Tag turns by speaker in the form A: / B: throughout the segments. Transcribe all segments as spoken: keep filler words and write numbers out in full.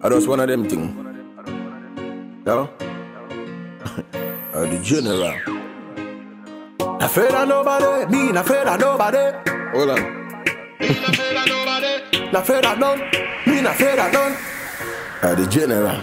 A: I just one of them thing. No? uh, the general. Not afraid of nobody, me not afraid of nobody. Hold on. Me not afraid of nobody. Not afraid of none, me not afraid of none. Uh, the general.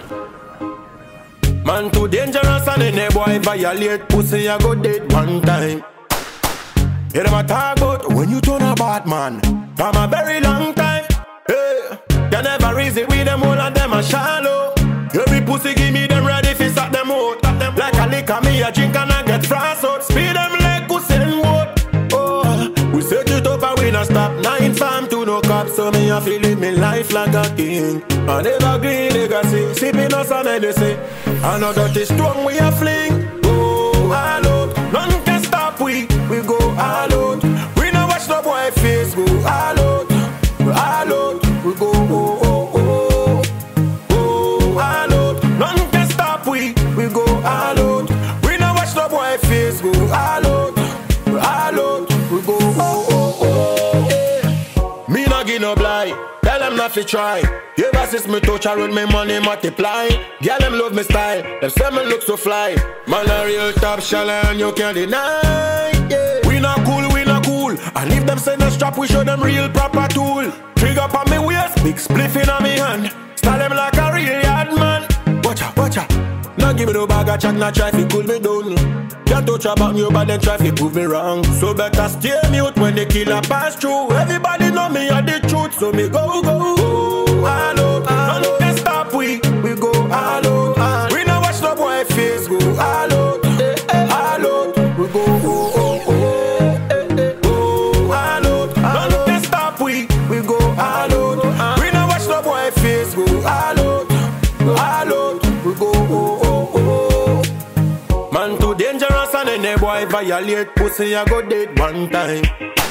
A: Man too dangerous and any boy violate pussy I go dead one time. Hear them a talk about when you turn a bad man from a very long time. Hey, you never reason with them, all of them are shallow. Every pussy give me them ready fi suck them out. Like a liquor me a drink and I get frost out. Speed them like Usain Bolt. Oh, we set it up and we not stop. Nine farm to no cops, so me a feel live me life like a king. I never green legacy, sipping us on medicine. I know that is strong we a fling. Oh, all out, none can stop we. We go all out. We no watch no boy face go all out. All out, we go oh oh oh. Oh, all out, none can stop we. We go all out. We no watch no boy face go all out. All out, we go oh oh oh. Yeah. Me no give no blind. Tell them not to try. Ever since me touch her with me money multiply. Girl them love me style. Them say me look so fly. Man a real top shallow and you can't deny. Yeah. We not cool, we not cool. And if them say no strap, we show them real proper tool. Trigger up on me waist, big spliff in on me hand. Style them like a real yard man. Watch out, watch out. Now give me no bag of chat, not try to cool me down. Can't touch about me, but then try to prove me wrong. So better stay mute when the killer pass through. Everybody know me are the truth, so me go, go, go. All out, none can stop we. We go all out. We no watch no boy face go all out. All out, we go oh oh oh. Oh, all out, none can stop we. We go all out. We no watch no boy face go all out. All out, we go oh oh oh. Man too dangerous and any boy violate pussy I go dead one time.